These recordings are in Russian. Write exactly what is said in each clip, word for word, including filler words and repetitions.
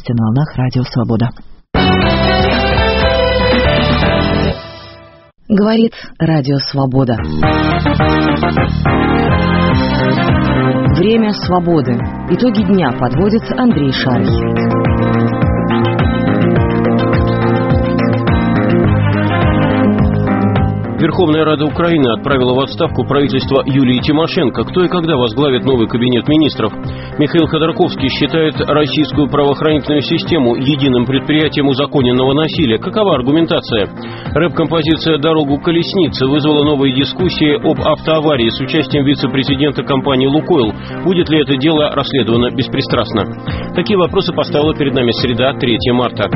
Новости на волнах Радио Свобода. Говорит Радио Свобода. Время свободы. Итоги дня подводит Андрей Шарий. Верховная Рада Украины отправила в отставку правительство Юлии Тимошенко. Кто и когда возглавит новый кабинет министров? Михаил Ходорковский считает российскую правоохранительную систему единым предприятием узаконенного насилия. Какова аргументация? Рэп-композиция «Дорогу колесницы» вызвала новые дискуссии об автоаварии с участием вице-президента компании «Лукойл». Будет ли это дело расследовано беспристрастно? Такие вопросы поставила перед нами среда, третьего марта.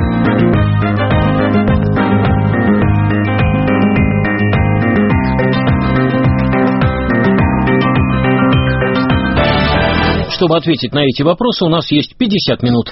Чтобы ответить на эти вопросы, у нас есть пятьдесят минут.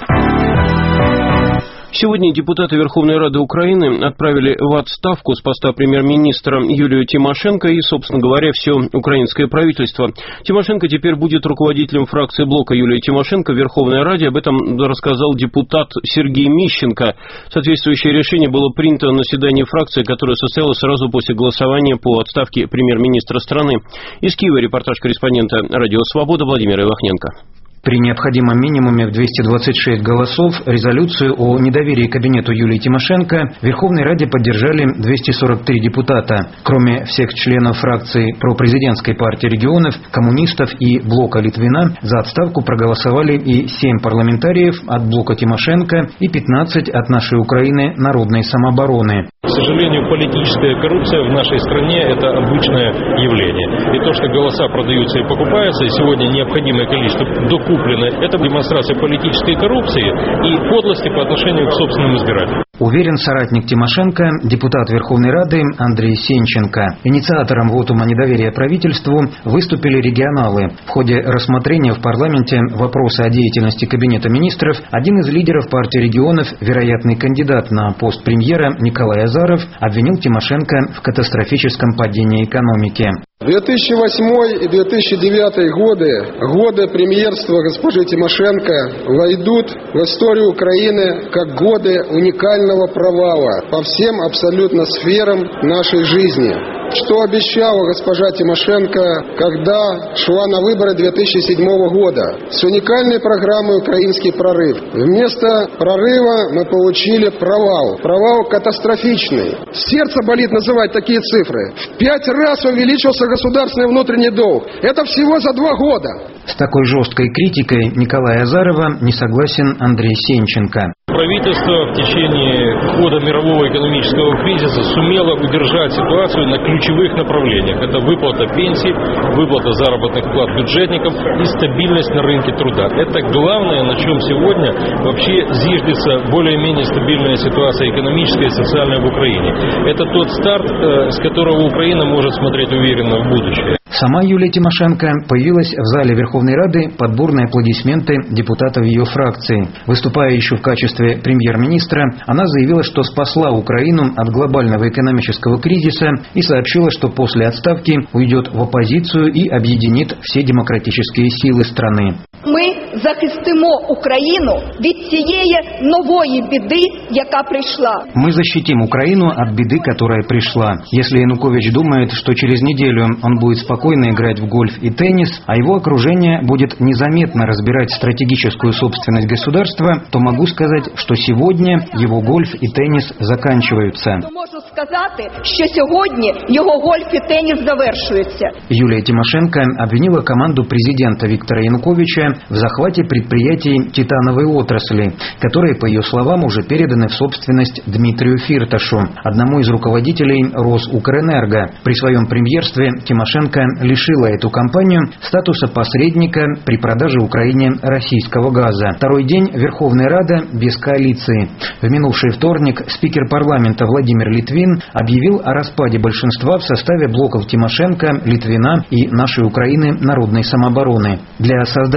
Сегодня депутаты Верховной Рады Украины отправили в отставку с поста премьер-министра Юлию Тимошенко и, собственно говоря, все украинское правительство. Тимошенко теперь будет руководителем фракции блока Юлии Тимошенко в Верховной Раде. Об этом рассказал депутат Сергей Мищенко. Соответствующее решение было принято на заседании фракции, которое состоялось сразу после голосования по отставке премьер-министра страны. Из Киева репортаж корреспондента Радио Свобода Владимира Ивахненко. При необходимом минимуме в двести двадцать шесть голосов резолюцию о недоверии кабинету Юлии Тимошенко в Верховной Раде поддержали двести сорок три депутата. Кроме всех членов фракции пропрезидентской партии регионов, коммунистов и блока Литвина, за отставку проголосовали и семь парламентариев от блока Тимошенко и пятнадцать от нашей Украины народной самообороны. К сожалению, политическая коррупция в нашей стране – это обычное явление. И то, что голоса продаются и покупаются, и сегодня необходимое количество докуплено, это демонстрация политической коррупции и подлости по отношению к собственным избирателям. Уверен соратник Тимошенко, депутат Верховной Рады Андрей Сенченко. Инициатором вотума недоверия правительству выступили регионалы. В ходе рассмотрения в парламенте вопроса о деятельности Кабинета министров один из лидеров партии регионов, вероятный кандидат на пост премьера Николай Азаров, обвинил Тимошенко в катастрофическом падении экономики. две тысячи восьмой и две тысячи девятый годы, годы премьерства госпожи Тимошенко, войдут в историю Украины как годы уникального провала по всем абсолютно сферам нашей жизни. Что обещала госпожа Тимошенко, когда шла на выборы две тысячи седьмого года? С уникальной программой «Украинский прорыв». Вместо прорыва мы получили провал. Провал катастрофичный. Сердце болит называть такие цифры. В пять раз увеличился государственный внутренний долг. Это всего за два года. С такой жесткой критикой Николая Азарова не согласен Андрей Сенченко. Правительство в течение хода мирового экономического кризиса сумело удержать ситуацию на ключевых направлениях. Это выплата пенсий, выплата заработных плат бюджетникам и стабильность на рынке труда. Это главное, на чем сегодня вообще зиждется более-менее стабильная ситуация экономическая и социальная в Украине. Это тот старт, с которого Украина может смотреть уверенно в будущее. Сама Юлия Тимошенко появилась в зале Верховной Рады под бурные аплодисменты депутатов ее фракции. Выступая еще в качестве премьер-министра, она заявила, что спасла Украину от глобального экономического кризиса и сообщила, что после отставки уйдет в оппозицию и объединит все демократические силы страны. Ми захистимо Україну від цієї нової біди, яка пришла. Мы защитим Украину от беды, которая пришла. Если Янукович думает, что через неделю он будет спокойно играть в гольф и теннис, а его окружение будет незаметно разбирать стратегическую собственность государства, то могу сказать, что сегодня его гольф и теннис заканчиваются. Можу сказати, що сьогодні його гольф і теніс завершуються. Юлия Тимошенко обвинила команду президента Виктора Януковича в захвате предприятий титановой отрасли, которые, по ее словам, уже переданы в собственность Дмитрию Фирташу, одному из руководителей Росукрэнерго. При своем премьерстве Тимошенко лишила эту компанию статуса посредника при продаже Украине российского газа. Второй день Верховная Рада без коалиции. В минувший вторник спикер парламента Владимир Литвин объявил о распаде большинства в составе блоков Тимошенко, Литвина и нашей Украины народной самообороны. Для создания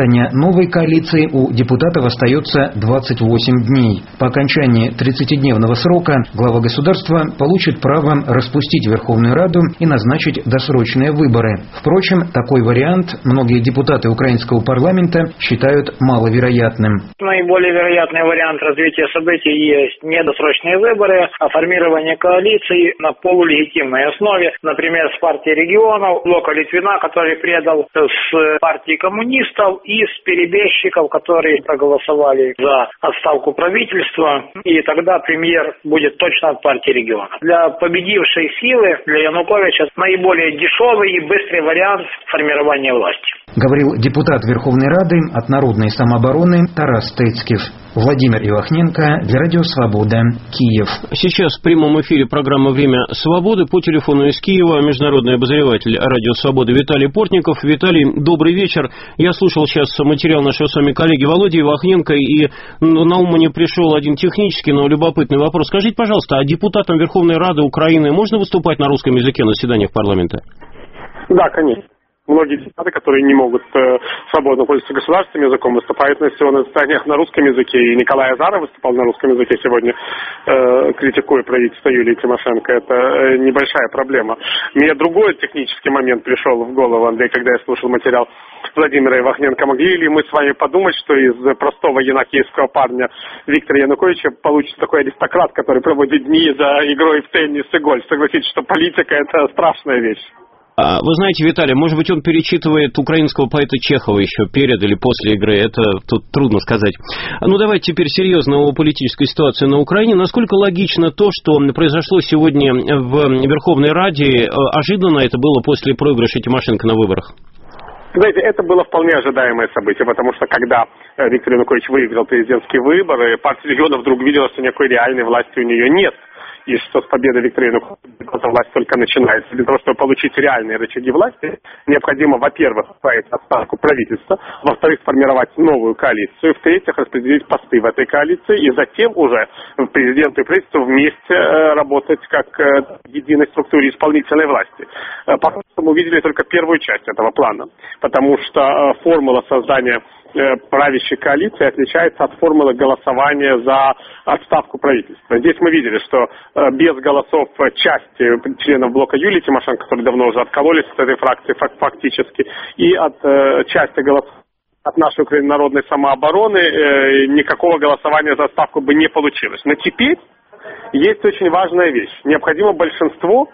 новой коалиции у депутатов остается двадцать восемь дней. По окончании тридцатидневного срока глава государства получит право распустить Верховную Раду и назначить досрочные выборы. Впрочем, такой вариант многие депутаты украинского парламента считают маловероятным. Наиболее вероятный вариант развития событий есть недосрочные выборы, а формирование коалиции на полулегитимной основе, например, с партией регионов, блока Литвина, который предал, с партией коммунистов и с перебежчиков, которые проголосовали за отставку правительства, и тогда премьер будет точно от партии регионов. Для победившей силы, для Януковича, наиболее дешевый и быстрый вариант формирования власти. Говорил депутат Верховной Рады от Народной самообороны Тарас Стецкив. Владимир Ивахненко для Радио Свобода, Киев. Сейчас в прямом эфире программа «Время свободы». По телефону из Киева международный обозреватель Радио Свобода Виталий Портников. Виталий, добрый вечер. Я слушал сейчас материал нашего с вами коллеги Володи Ивахненко, и на ум мне пришел один технический, но любопытный вопрос. Скажите, пожалуйста, а депутатам Верховной Рады Украины можно выступать на русском языке на заседаниях парламента? Да, конечно. Многие депутаты, которые не могут э, свободно пользоваться государственным языком, выступают на всего на заседаниях на русском языке. И Николай Азаров выступал на русском языке сегодня, э, критикуя правительство Юлии Тимошенко. Это э, небольшая проблема. Мне другой технический момент пришел в голову, Андрей, когда я слушал материал Владимира Ивахненко. Могли ли мы с вами подумать, что из простого янакиевского парня Виктора Януковича получится такой аристократ, который проводит дни за игрой в теннис и гольф? Согласитесь, что политика – это страшная вещь. Вы знаете, Виталий, может быть, он перечитывает украинского поэта Чехова еще перед или после игры, это тут трудно сказать. Ну, давайте теперь серьезно о политической ситуации на Украине. Насколько логично то, что произошло сегодня в Верховной Раде, ожиданно это было после проигрыша Тимошенко на выборах? Знаете, это было вполне ожидаемое событие, потому что когда Виктор Янукович выиграл президентские выборы, партия регионов вдруг видела, что никакой реальной власти у нее нет. И что с победой Виктора Януковича власть только начинается. Для того, чтобы получить реальные рычаги власти, необходимо, во-первых, отправить отставку правительства, во-вторых, сформировать новую коалицию, в-третьих, распределить посты в этой коалиции, и затем уже президент и правительство вместе работать как единой структуре исполнительной власти. Пока что мы увидели только первую часть этого плана, потому что формула создания правящей коалиции отличается от формулы голосования за отставку правительства. Здесь мы видели, что без голосов части членов блока Юлии Тимошенко, которые давно уже откололись от этой фракции фактически, и от части голосов от нашей Украины народной самообороны, никакого голосования за отставку бы не получилось. Но теперь есть очень важная вещь. Необходимо большинство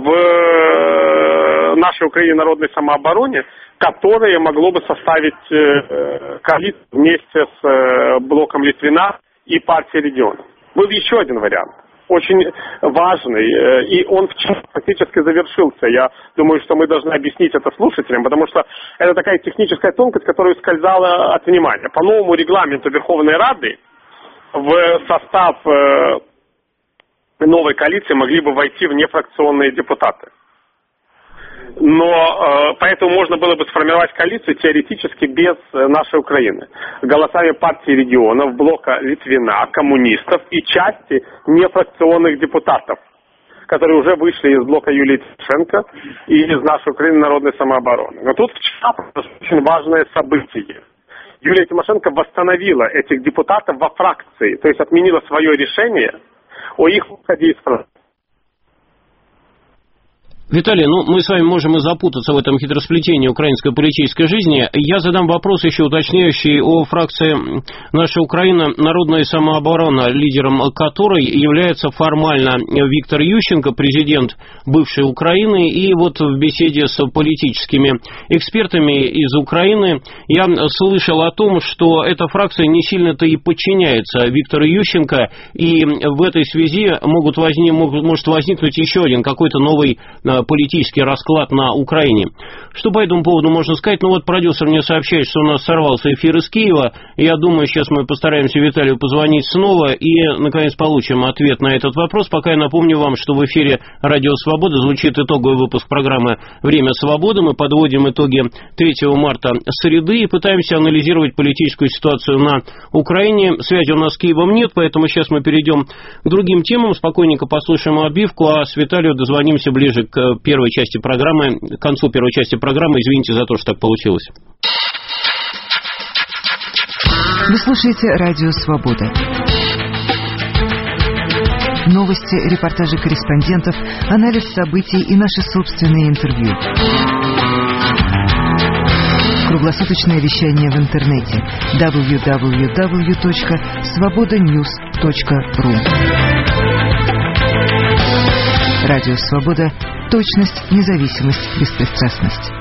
в нашей Украине народной самообороне, которое могло бы составить э, коалицию вместе с э, блоком Литвина и партией регионов. Был еще один вариант, очень важный, э, и он вчера фактически завершился. Я думаю, что мы должны объяснить это слушателям, потому что это такая техническая тонкость, которая ускользала от внимания. По новому регламенту Верховной Рады в состав э, новой коалиции могли бы войти внефракционные депутаты. Но э, поэтому можно было бы сформировать коалицию теоретически без э, нашей Украины. Голосами партии регионов, блока Литвина, коммунистов и части нефракционных депутатов, которые уже вышли из блока Юлии Тимошенко и из нашей Украины народной самообороны. Но тут вчера очень важное событие. Юлия Тимошенко восстановила этих депутатов во фракции, то есть отменила свое решение о их выходе из фракции. Виталий, ну мы с вами можем и запутаться в этом хитросплетении украинской политической жизни. Я задам вопрос еще уточняющий о фракции «Наша Украина. Народная самооборона», лидером которой является формально Виктор Ющенко, президент бывшей Украины. И вот в беседе с политическими экспертами из Украины я слышал о том, что эта фракция не сильно-то и подчиняется Виктору Ющенко, и в этой связи могут возник, может возникнуть еще один какой-то новый политический расклад на Украине. Что по этому поводу можно сказать? Ну вот продюсер мне сообщает, что у нас сорвался эфир из Киева. Я думаю, сейчас мы постараемся Виталию позвонить снова и, наконец, получим ответ на этот вопрос. Пока я напомню вам, что в эфире Радио Свобода звучит итоговый выпуск программы «Время свободы». Мы подводим итоги третьего марта среды и пытаемся анализировать политическую ситуацию на Украине. Связи у нас с Киевом нет, поэтому сейчас мы перейдем к другим темам. Спокойненько послушаем отбивку, а с Виталием дозвонимся ближе к первой части программы, к концу первой части программы. Извините за то, что так получилось. Вы слушаете Радио Свобода. Новости, репортажи корреспондентов, анализ событий и наши собственные интервью. Круглосуточное вещание в интернете дабл ю дабл ю дабл ю точка свобода ньюс точка ру. Радио Свобода. Точность, независимость, беспристрастность.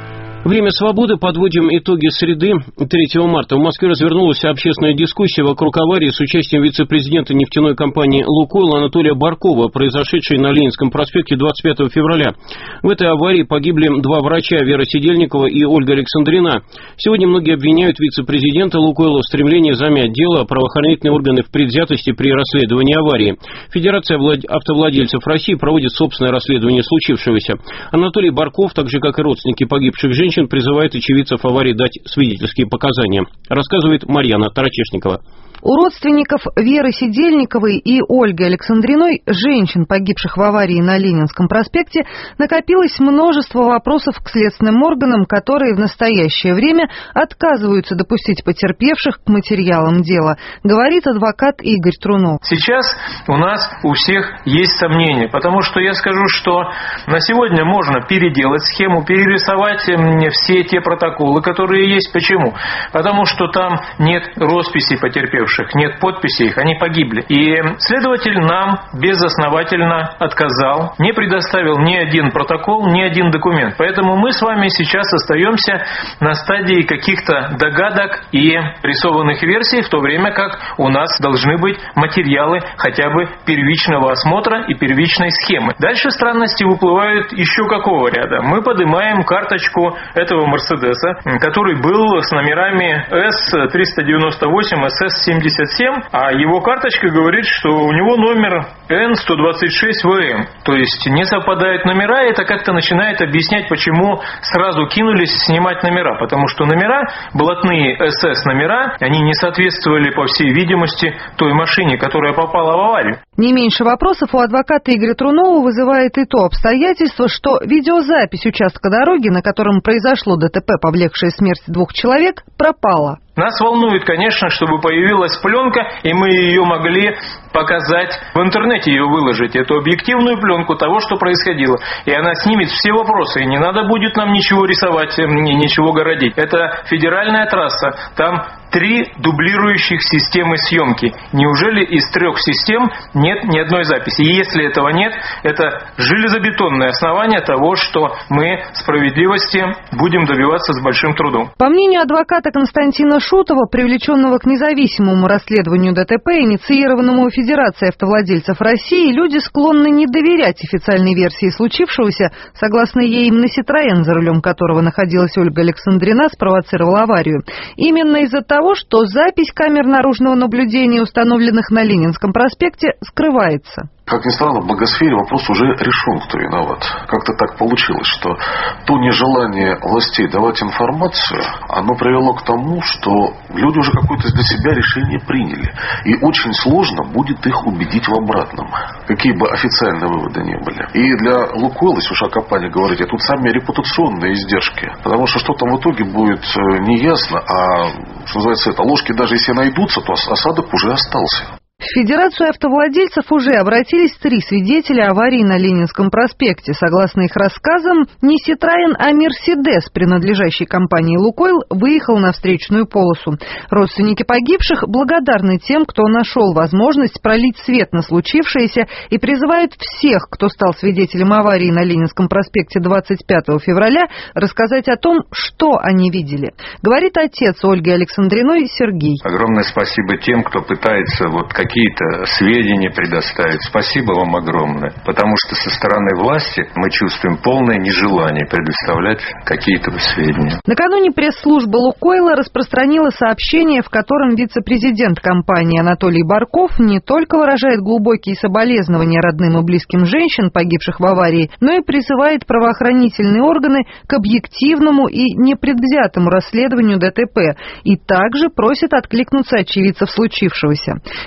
Время свободы. Подводим итоги среды. третьего марта в Москве развернулась общественная дискуссия вокруг аварии с участием вице-президента нефтяной компании «Лукойл» Анатолия Баркова, произошедшей на Ленинском проспекте двадцать пятого февраля. В этой аварии погибли два врача, Вера Сидельникова и Ольга Александрина. Сегодня многие обвиняют вице-президента «Лукойла» в стремлении замять дело, а правоохранительные органы в предвзятости при расследовании аварии. Федерация автовладельцев России проводит собственное расследование случившегося. Анатолий Барков, так же как и родственники погибших женщин, призывает очевидцев аварии дать свидетельские показания. Рассказывает Марьяна Тарачешникова. У родственников Веры Сидельниковой и Ольги Александриной, женщин, погибших в аварии на Ленинском проспекте, накопилось множество вопросов к следственным органам, которые в настоящее время отказываются допустить потерпевших к материалам дела, говорит адвокат Игорь Трунов. Сейчас у нас у всех есть сомнения, потому что я скажу, что на сегодня можно переделать схему, перерисовать все те протоколы, которые есть. Почему? Потому что там нет росписей потерпевших, нет подписей их, они погибли. И следователь нам безосновательно отказал, не предоставил ни один протокол, ни один документ. Поэтому мы с вами сейчас остаемся на стадии каких-то догадок и рисованных версий, в то время как у нас должны быть материалы хотя бы первичного осмотра и первичной схемы. Дальше странности выплывают еще какого ряда? Мы поднимаем карточку этого Мерседеса, который был с номерами эс триста девяносто восемь эс эс семьдесят семь, а его карточка говорит, что у него номер эн сто двадцать шесть вэ эм. То есть не совпадают номера, и это как-то начинает объяснять, почему сразу кинулись снимать номера. Потому что номера, блатные эс эс номера, они не соответствовали, по всей видимости, той машине, которая попала в аварию. Не меньше вопросов у адвоката Игоря Трунова вызывает и то обстоятельство, что видеозапись участка дороги, на котором произошло ДТП, повлекшее смерть двух человек, пропала. Нас волнует, конечно, чтобы появилась пленка, и мы ее могли показать в интернете, ее выложить, эту объективную пленку того, что происходило. И она снимет все вопросы, и не надо будет нам ничего рисовать, ничего городить. Это федеральная трасса, там три дублирующих системы съемки. Неужели из трех систем нет ни одной записи? И если этого нет, это железобетонное основание того, что мы справедливости будем добиваться с большим трудом. По мнению адвоката Константина Шутова, привлеченного к независимому расследованию ДТП, инициированному Федерацией автовладельцев России, люди склонны не доверять официальной версии случившегося, согласно ей именно Citroёn, за рулем которого находилась Ольга Александрина, спровоцировал аварию. Именно из-за того, что запись камер наружного наблюдения, установленных на Ленинском проспекте, скрывается. Как ни странно, в благосфере вопрос уже решен, кто виноват. Как-то так получилось, что то нежелание властей давать информацию, оно привело к тому, что люди уже какое-то для себя решение приняли. И очень сложно будет их убедить в обратном, какие бы официальные выводы ни были. И для «Лукойла», если уж о компании говорить, тут сами репутационные издержки. Потому что что там в итоге будет неясно, а, что называется, это ложки даже если найдутся, то осадок уже остался. В Федерацию автовладельцев уже обратились три свидетеля аварии на Ленинском проспекте. Согласно их рассказам, не Citroёn, а Мерседес, принадлежащий компании «Лукойл», выехал на встречную полосу. Родственники погибших благодарны тем, кто нашел возможность пролить свет на случившееся, и призывают всех, кто стал свидетелем аварии на Ленинском проспекте двадцать пятого февраля, рассказать о том, что они видели. Говорит отец Ольги Александриной Сергей. Огромное спасибо тем, кто пытается вот как какие-то сведения предоставить. Спасибо вам огромное. Потому что со стороны власти мы чувствуем полное нежелание предоставлять какие-то сведения. Накануне пресс-служба «Лукойла» распространила сообщение, в котором вице-президент компании Анатолий Барков не только выражает глубокие соболезнования родным и близким женщин, погибших в аварии, но и призывает правоохранительные органы к объективному и непредвзятому расследованию ДТП и также просит откликнуться очевидцев случившегося. Вероятнее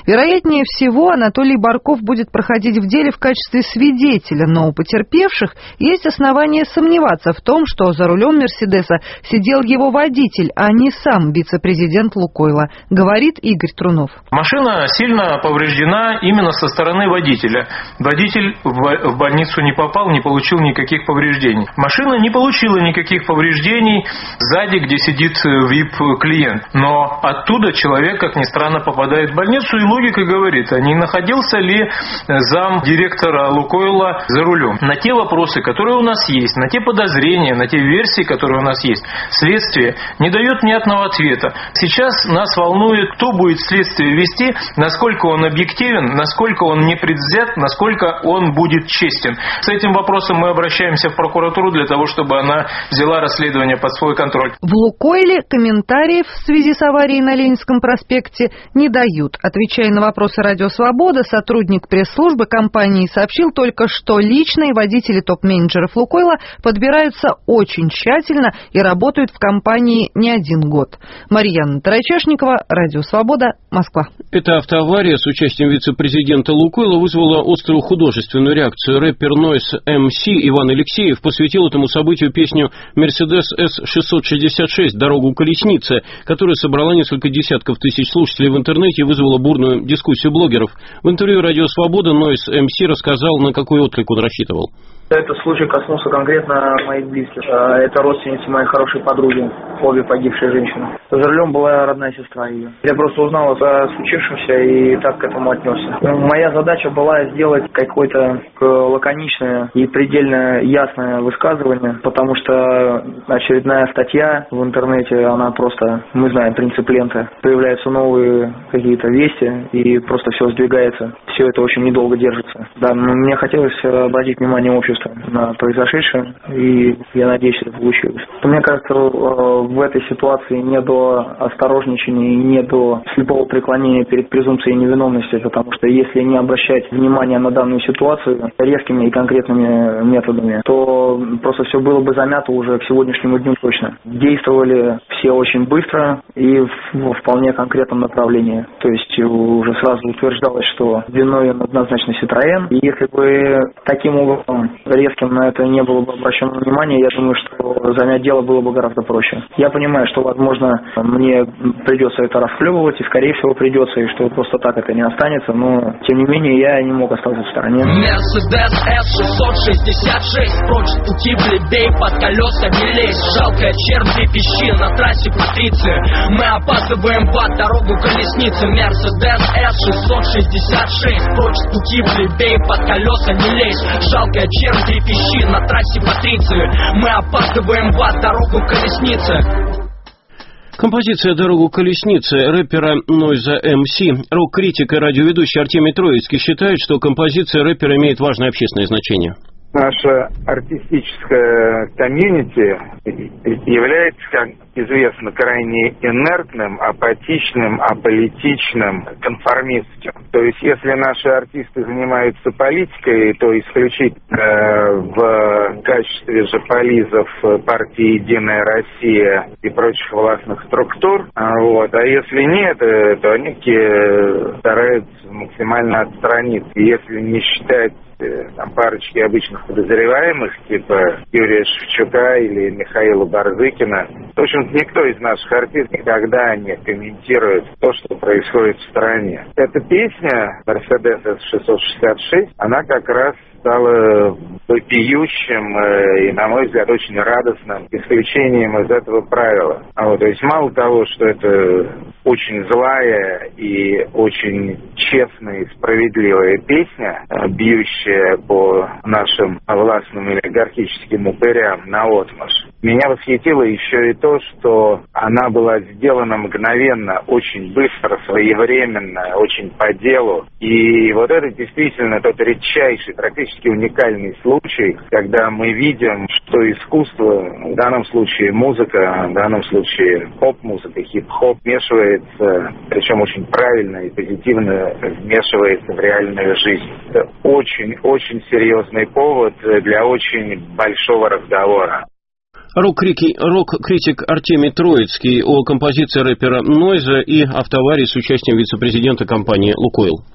Вероятнее всего, Анатолий Барков будет проходить в деле в качестве свидетеля, но у потерпевших есть основания сомневаться в том, что за рулем «Мерседеса» сидел его водитель, а не сам вице-президент «Лукойла», говорит Игорь Трунов. Машина сильно повреждена именно со стороны водителя. Водитель в больницу не попал, не получил никаких повреждений. Машина не получила никаких повреждений сзади, где сидит ви ай пи-клиент. Но оттуда человек, как ни странно, попадает в больницу, и логика говорит, а не находился ли зам директора «Лукойла» за рулем. На те вопросы, которые у нас есть, на те подозрения, на те версии, которые у нас есть, следствие не дает ни одного ответа. Сейчас нас волнует, кто будет следствие вести, насколько он объективен, насколько он непредвзят, насколько он будет честен. С этим вопросом мы обращаемся в прокуратуру для того, чтобы она взяла расследование под свой контроль. В «Лукойле» комментариев в связи с аварией на Ленинском проспекте не дают. Отвечая на вопросы «Радио Свобода», сотрудник пресс-службы компании сообщил только, что личные водители топ-менеджеров «Лукойла» подбираются очень тщательно и работают в компании не один год. Марьяна Тарачешникова, «Радио Свобода», Москва. Эта автоавария с участием вице-президента «Лукойла» вызвала острую художественную реакцию. Рэпер Noise эм си Иван Алексеев посвятил этому событию песню «Мерседес эс шестьсот шестьдесят шесть. Дорогу колесницы», которая собрала несколько десятков тысяч слушателей в интернете и вызвала бурную дискуссию блогеров. В интервью «Радио Свобода» Noise эм си рассказал, на какой отклик он рассчитывал. Этот случай коснулся конкретно моих близких. Это родственницы моей хорошей подруги, обе погибшие женщины. За рулем была родная сестра ее. Я просто узнал о случившемся и так к этому отнесся. Моя задача была сделать какое-то лаконичное и предельно ясное высказывание, потому что очередная статья в интернете, она просто, мы знаем принцип ленты, появляются новые какие-то вести и просто все сдвигается. Все это очень недолго держится. Да, но мне хотелось обратить внимание общества на произошедшее, и я надеюсь, это получилось. Мне кажется, в этой ситуации не до осторожничания и не до слепого преклонения перед презумпцией невиновности, потому что если не обращать внимания на данную ситуацию резкими и конкретными методами, то просто все было бы замято уже к сегодняшнему дню точно. Действовали все очень быстро и в вполне конкретном направлении. То есть уже сразу утверждалось, что виновен однозначно Citroën. И если бы таким образом резким на это не было бы обращено внимание, я думаю, что занять дело было бы гораздо проще. Я понимаю, что, возможно, мне придется это расхлебывать, и, скорее всего, придется, и что просто так это не останется, но, тем не менее, я не мог остаться в стороне. Мерседес эс шестьсот шестьдесят шесть, прочь пути плебей, под колеса не лезь, жалкая чернь трепещи на трассе Патриции. Мы опаздываем под дорогу колесницы. Мерседес эс шестьсот шестьдесят шесть, прочь пути плебей, под колеса не лезь, жалкая чернь трепещи на трассе Патриции. Мы опаздываем под дорогу колесницы. Композиция «Дорогу колесницы» рэпера Noise эм си. Рок-критик и радиоведущий Артемий Троицкий считает, что композиция рэпера имеет важное общественное значение. Наше артистическое комьюнити является, как известно, крайне инертным, апатичным, аполитичным, конформистским. То есть, если наши артисты занимаются политикой, то исключительно в качестве жополизов партии «Единая Россия» и прочих властных структур. Вот. А если нет, то они стараются максимально отстраниться. Если не считать там парочки обычных подозреваемых, типа Юрия Шевчука или Михаила Барзыкина. В общем-то, никто из наших артистов никогда не комментирует то, что происходит в стране. Эта песня «Мерседес эс шестьсот шестьдесят шесть», она как раз стала вопиющим и, на мой взгляд, очень радостным исключением из этого правила. А вот, то есть мало того, что это очень злая и очень честная и справедливая песня, бьющая по нашим властным олигархическим упырям наотмашь, меня восхитило еще и то, что она была сделана мгновенно, очень быстро, своевременно, очень по делу. И вот это действительно тот редчайший, практически уникальный случай, когда мы видим, что искусство, в данном случае музыка, в данном случае поп-музыка, хип-хоп, вмешивается, причем очень правильно и позитивно вмешивается в реальную жизнь. Это очень-очень серьезный повод для очень большого разговора. Рок-критик, рок-критик Артемий Троицкий о композиции рэпера Нойза и автоаварии с участием вице-президента компании «Лукойл».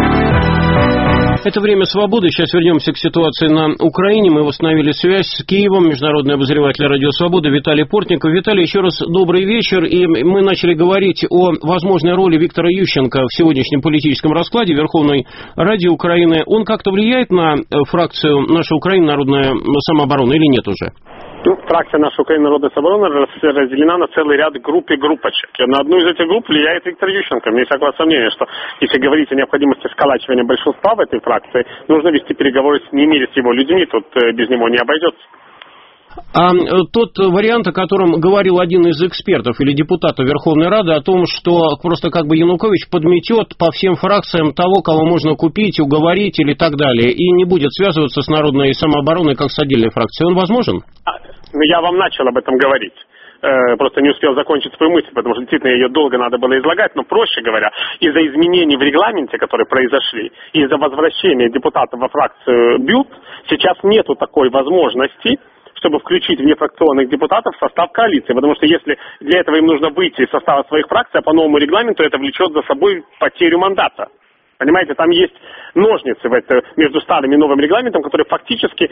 Это «Время свободы». Сейчас вернемся к ситуации на Украине. Мы восстановили связь с Киевом. Международный обозреватель «Радио Свобода» Виталий Портников. Виталий, еще раз добрый вечер. И мы начали говорить о возможной роли Виктора Ющенко в сегодняшнем политическом раскладе Верховной Раде Украины. Он как-то влияет на фракцию «Наша Украина. Народная самооборона» или нет уже? Ну, фракция «Наша Украина. Народная самооборона» разделена на целый ряд групп и группочек. И на одну из этих групп влияет Виктор Ющенко. Мне всякого сомнения, что если говорить о необходимости сколачивания большинства в этой фракции, нужно вести переговоры с ними или с его людьми. Тут без него не обойдется. А тот вариант, о котором говорил один из экспертов или депутатов Верховной Рады, о том, что просто как бы Янукович подметет по всем фракциям того, кого можно купить, уговорить или так далее, и не будет связываться с народной самообороной как с отдельной фракцией, он возможен? Я вам начал об этом говорить. Просто не успел закончить свою мысль, потому что действительно ее долго надо было излагать, но, проще говоря, из-за изменений в регламенте, которые произошли, из-за возвращения депутатов во фракцию БЮТ, сейчас нету такой возможности, чтобы включить внефракционных депутатов в состав коалиции. Потому что если для этого им нужно выйти из состава своих фракций, а по новому регламенту это влечет за собой потерю мандата. Понимаете, там есть ножницы в это, между старым и новым регламентом, которые фактически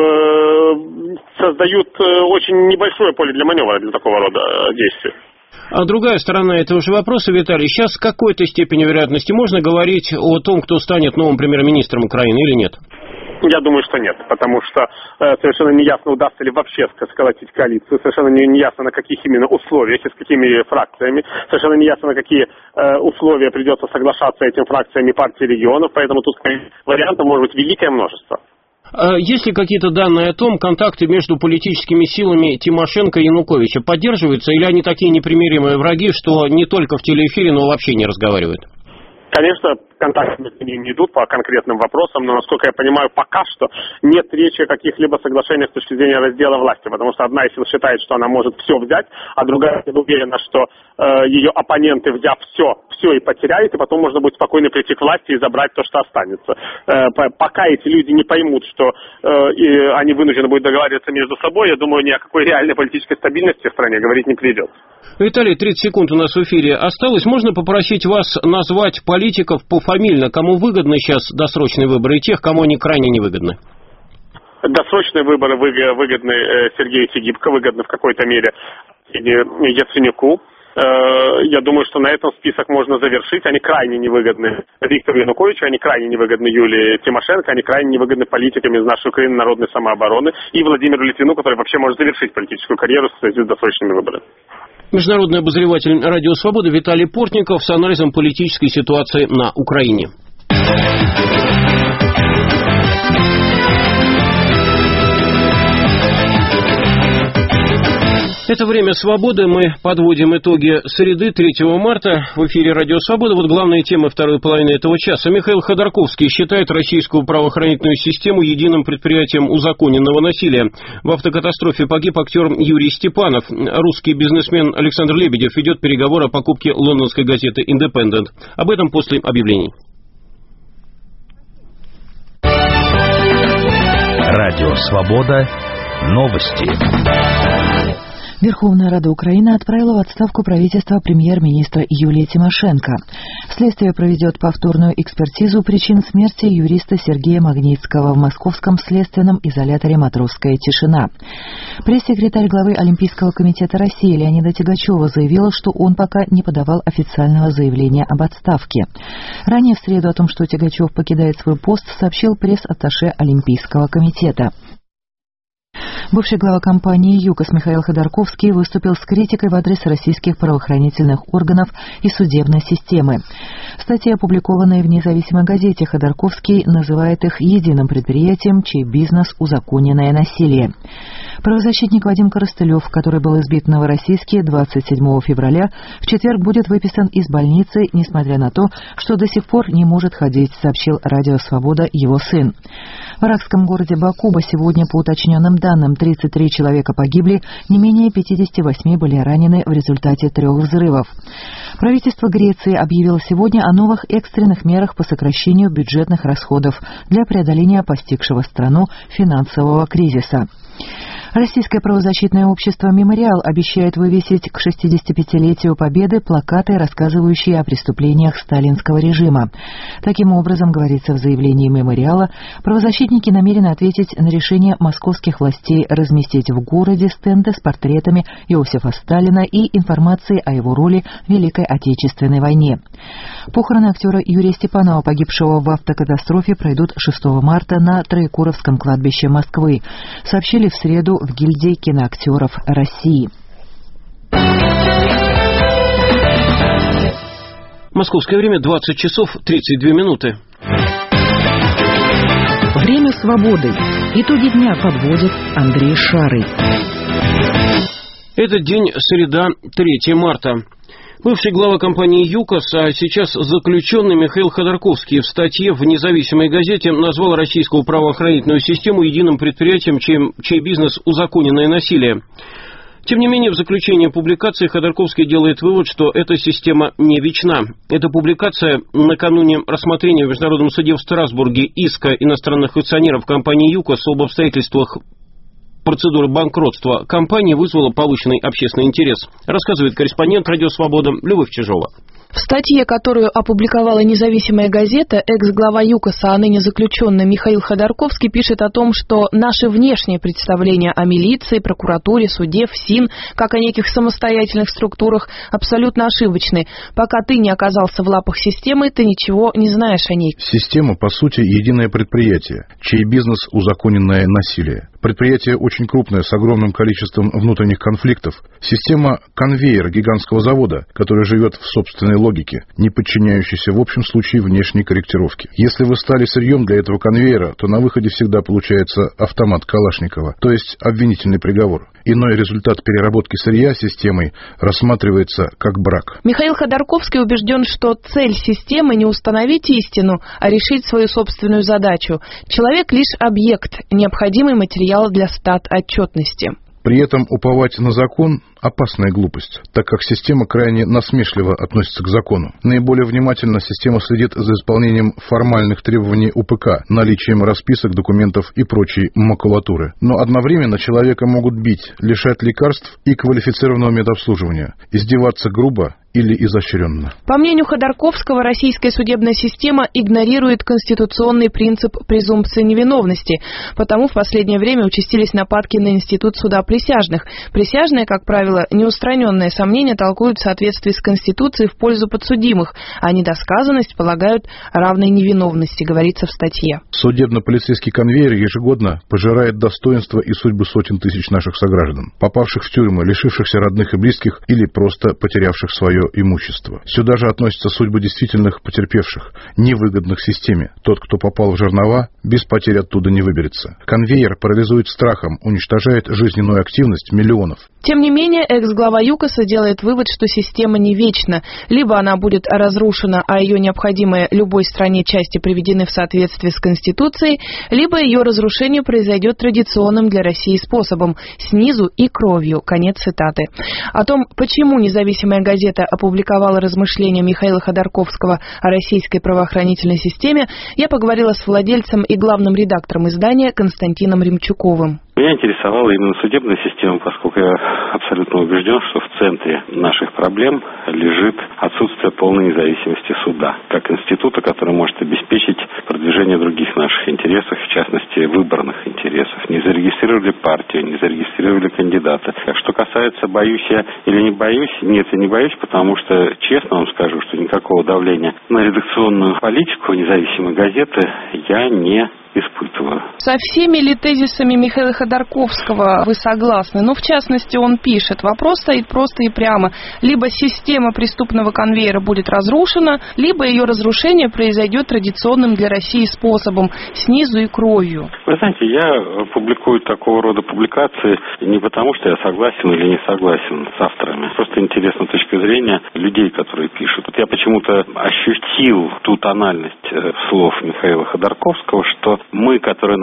э, создают э, очень небольшое поле для маневра для такого рода действий. А другая сторона этого же вопроса, Виталий, сейчас с какой-то степенью вероятности можно говорить о том, кто станет новым премьер-министром Украины или нет? Я думаю, что нет, потому что э, совершенно неясно, удастся ли вообще сколотить коалицию, совершенно не, неясно, на каких именно условиях и с какими фракциями, совершенно неясно, на какие э, условия придется соглашаться этим фракциями партии регионов, поэтому тут вариантов может быть великое множество. Есть ли какие-то данные о том, контакты между политическими силами Тимошенко и Януковича поддерживаются, или они такие непримиримые враги, что не только в телеэфире, но вообще не разговаривают? Конечно, контакты между ними идут по конкретным вопросам, но, насколько я понимаю, пока что нет речи о каких-либо соглашениях с точки зрения раздела власти, потому что одна из сил считает, что она может все взять, а другая уверена, что э, ее оппоненты, взяв все, все и потеряют, и потом можно будет спокойно прийти к власти и забрать то, что останется. Э, пока эти люди не поймут, что э, и они вынуждены будут договариваться между собой, я думаю, ни о какой реальной политической стабильности в стране говорить не придется. Виталий, тридцать секунд у нас в эфире осталось. Можно попросить вас назвать политиков пофамильно, кому выгодны сейчас досрочные выборы, и тех, кому они крайне невыгодны? Досрочные выборы выгодны Сергею Тигибко, выгодны в какой-то мере Яценюку. Я думаю, что на этом список можно завершить. Они крайне невыгодны Виктору Януковичу, они крайне невыгодны Юлии Тимошенко, они крайне невыгодны политикам из нашей Украины народной самообороны и Владимиру Литвину, который вообще может завершить политическую карьеру в связи с досрочными выборами. Международный обозреватель «Радио Свобода» Виталий Портников с анализом политической ситуации на Украине. Это «Время свободы». Мы подводим итоги среды, третьего марта. В эфире «Радио Свобода». Вот главные темы второй половины этого часа. Михаил Ходорковский считает российскую правоохранительную систему единым предприятием узаконенного насилия. В автокатастрофе погиб актер Юрий Степанов. Русский бизнесмен Александр Лебедев ведет переговоры о покупке лондонской газеты «Индепендент». Об этом после объявлений. «Радио Свобода». Новости. Верховная Рада Украины отправила в отставку правительства премьер-министра Юлии Тимошенко. Следствие проведет повторную экспертизу причин смерти юриста Сергея Магнитского в московском следственном изоляторе «Матросская тишина». Пресс-секретарь главы Олимпийского комитета России Леонида Тягачева заявила, что он пока не подавал официального заявления об отставке. Ранее в среду о том, что Тягачев покидает свой пост, сообщил пресс-атташе Олимпийского комитета. Бывший глава компании «ЮКОС» Михаил Ходорковский выступил с критикой в адрес российских правоохранительных органов и судебной системы. В статье, опубликованной в независимой газете, Ходорковский называет их единым предприятием, чей бизнес – узаконенное насилие. Правозащитник Вадим Коростылев, который был избит в Новороссийске двадцать седьмого февраля, в четверг будет выписан из больницы, несмотря на то, что до сих пор не может ходить, сообщил «Радио Свобода» его сын. В иракском городе Бакуба сегодня, по уточненным данным, тридцать три человека погибли, не менее пятьдесят восемь были ранены в результате трех взрывов. Правительство Греции объявило сегодня о новых экстренных мерах по сокращению бюджетных расходов для преодоления постигшего страну финансового кризиса. Российское правозащитное общество «Мемориал» обещает вывесить к шестидесятипятилетию Победы плакаты, рассказывающие о преступлениях сталинского режима. Таким образом, говорится в заявлении «Мемориала», правозащитники намерены ответить на решение московских властей разместить в городе стенды с портретами Иосифа Сталина и информацией о его роли в Великой Отечественной войне. Похороны актера Юрия Степанова, погибшего в автокатастрофе, пройдут шестого марта на Троекуровском кладбище Москвы, сообщили в среду в гильдии киноактеров России. Московское время двадцать часов тридцать две минуты. Время свободы. Итоги дня подводит Андрей Шарый. Этот день среда, третьего марта. Бывший глава компании ЮКОС, а сейчас заключенный Михаил Ходорковский в статье в независимой газете назвал российскую правоохранительную систему единым предприятием, чей, чей бизнес узаконенное насилие. Тем не менее, в заключении публикации Ходорковский делает вывод, что эта система не вечна. Эта публикация накануне рассмотрения в Международном суде в Страсбурге иска иностранных акционеров компании ЮКОС об обстоятельствах процедуры банкротства компании вызвала повышенный общественный интерес, рассказывает корреспондент «Радио Свобода» Любовь Чижова. В статье, которую опубликовала независимая газета, экс-глава ЮКОСа, а ныне заключенный Михаил Ходорковский пишет о том, что наши внешние представления о милиции, прокуратуре, суде, ФСИН, как о неких самостоятельных структурах, абсолютно ошибочны. Пока ты не оказался в лапах системы, ты ничего не знаешь о ней. Система, по сути, единое предприятие, чей бизнес – узаконенное насилие. Предприятие очень крупное, с огромным количеством внутренних конфликтов. Система – конвейер гигантского завода, который живет в собственной логике, не подчиняющейся в общем случае внешней корректировке. Если вы стали сырьем для этого конвейера, то на выходе всегда получается автомат Калашникова, то есть обвинительный приговор. Иной результат переработки сырья системой рассматривается как брак. Михаил Ходорковский убежден, что цель системы не установить истину, а решить свою собственную задачу. Человек лишь объект, необходимый материал для стат-отчетности. При этом уповать на закон – опасная глупость, так как система крайне насмешливо относится к закону. Наиболее внимательно система следит за исполнением формальных требований УПК, наличием расписок, документов и прочей макулатуры. Но одновременно человека могут бить, лишать лекарств и квалифицированного медобслуживания, издеваться грубо или изощренно. По мнению Ходорковского, российская судебная система игнорирует конституционный принцип презумпции невиновности, потому в последнее время участились нападки на институт суда присяжных. Присяжные, как правило, неустраненные сомнения толкуют в соответствии с Конституцией в пользу подсудимых, а недосказанность полагают равной невиновности, говорится в статье. Судебно-полицейский конвейер ежегодно пожирает достоинство и судьбы сотен тысяч наших сограждан, попавших в тюрьмы, лишившихся родных и близких или просто потерявших свое имущество. Сюда же относятся судьбы действительных потерпевших, невыгодных системе. Тот, кто попал в жернова, без потерь оттуда не выберется. Конвейер парализует страхом, уничтожает жизненную активность миллионов. Тем не менее, экс-глава ЮКОСа делает вывод, что система не вечна. Либо она будет разрушена, а ее необходимые любой стране части приведены в соответствие с Конституцией, либо ее разрушение произойдет традиционным для России способом – снизу и кровью. Конец цитаты. О том, почему независимая газета опубликовала размышления Михаила Ходорковского о российской правоохранительной системе, я поговорила с владельцем и главным редактором издания Константином Ремчуковым. Меня интересовала именно судебная система, поскольку я абсолютно убежден, что в центре наших проблем лежит отсутствие полной независимости суда, как института, который может обеспечить продвижение других наших интересов, в частности, выборных интересов. Не зарегистрировали партию, не зарегистрировали кандидата. Что касается, боюсь я или не боюсь, нет, я не боюсь, потому что, честно вам скажу, что никакого давления на редакционную политику независимой газеты я не испытываю. Со всеми ли тезисами Михаила Ходорковского вы согласны? Ну, в частности, он пишет, вопрос стоит просто и прямо. Либо система преступного конвейера будет разрушена, либо ее разрушение произойдет традиционным для России способом, снизу и кровью. Вы знаете, я публикую такого рода публикации не потому, что я согласен или не согласен с авторами. Просто интересна точка зрения людей, которые пишут. Вот я почему-то ощутил ту тональность слов Михаила Ходорковского, что мы, которые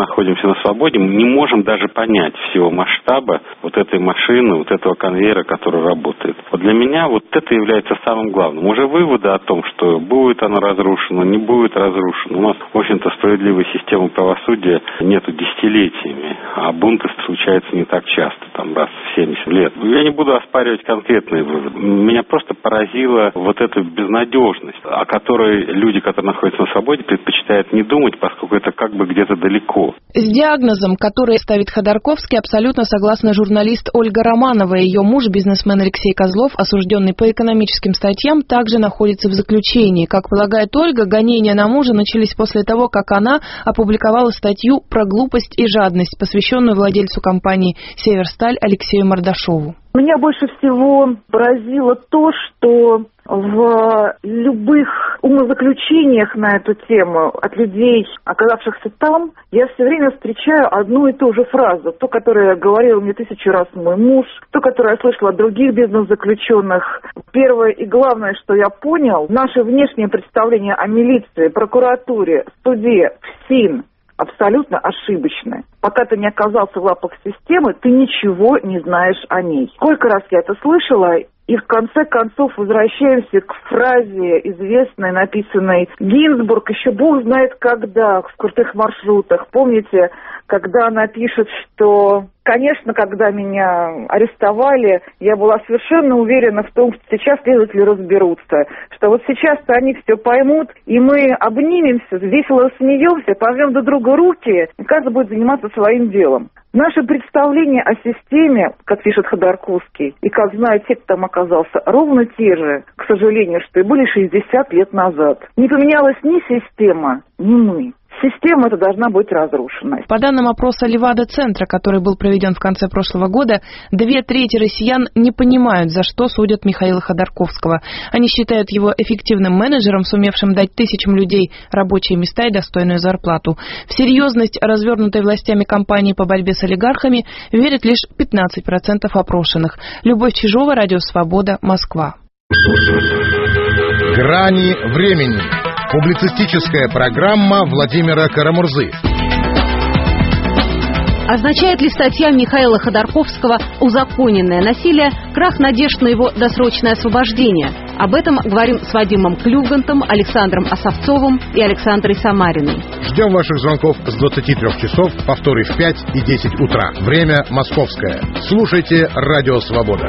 находимся на свободе, мы не можем даже понять всего масштаба вот этой машины, вот этого конвейера, который работает. Вот для меня вот это является самым главным. Уже выводы о том, что будет оно разрушено, не будет разрушено. У нас, в общем-то, справедливой системы правосудия нету десятилетиями, а бунты случаются не так часто, там раз в семьдесят лет. Я не буду оспаривать конкретные выводы. Меня просто поразила вот эта безнадежность, о которой люди, которые находятся на свободе, предпочитают не думать, поскольку это как бы где-то далеко. С диагнозом, который ставит Ходорковский, абсолютно согласна журналист Ольга Романова. Ее муж, бизнесмен Алексей Козлов, осужденный по экономическим статьям, также находится в заключении. Как полагает Ольга, гонения на мужа начались после того, как она опубликовала статью про глупость и жадность, посвященную владельцу компании «Северсталь» Алексею Мордашову. Меня больше всего поразило то, что в любых умозаключениях на эту тему от людей, оказавшихся там, я все время встречаю одну и ту же фразу. Ту, которую говорил мне тысячу раз мой муж, ту, которую я слышала от других бизнес-заключенных. Первое и главное, что я понял, наше внешнее представление о милиции, прокуратуре, суде, ФСИН абсолютно ошибочное. Пока ты не оказался в лапах системы, ты ничего не знаешь о ней. Сколько раз я это слышала, и в конце концов возвращаемся к фразе известной, написанной Гинзбург, еще Бог знает когда, в крутых маршрутах. Помните, когда она пишет, что, конечно, когда меня арестовали, я была совершенно уверена в том, что сейчас следователи разберутся, что вот сейчас-то они все поймут, и мы обнимемся, весело смеемся, пожмем друг другу руки, и каждый будет заниматься своим делом. Наше представление о системе, как пишет Ходорковский, и как знают те, кто там оказался, ровно те же, к сожалению, что и были шестьдесят лет назад. Не поменялась ни система, ни мы. Система эта должна быть разрушена. По данным опроса Левада-центра, который был проведен в конце прошлого года, две трети россиян не понимают, за что судят Михаила Ходорковского. Они считают его эффективным менеджером, сумевшим дать тысячам людей рабочие места и достойную зарплату. В серьезность развернутой властями кампании по борьбе с олигархами верят лишь пятнадцать процентов опрошенных. Любовь Чижова, Радио Свобода, Москва. Грани времени. Публицистическая программа Владимира Карамурзы. Означает ли статья Михаила Ходорковского «Узаконенное насилие» крах надежд на его досрочное освобождение? Об этом говорим с Вадимом Клюгантом, Александром Осовцовым и Александрой Самариной. Ждем ваших звонков с двадцати трёх часов, повторы в пять и десять утра. Время московское. Слушайте Радио Свобода.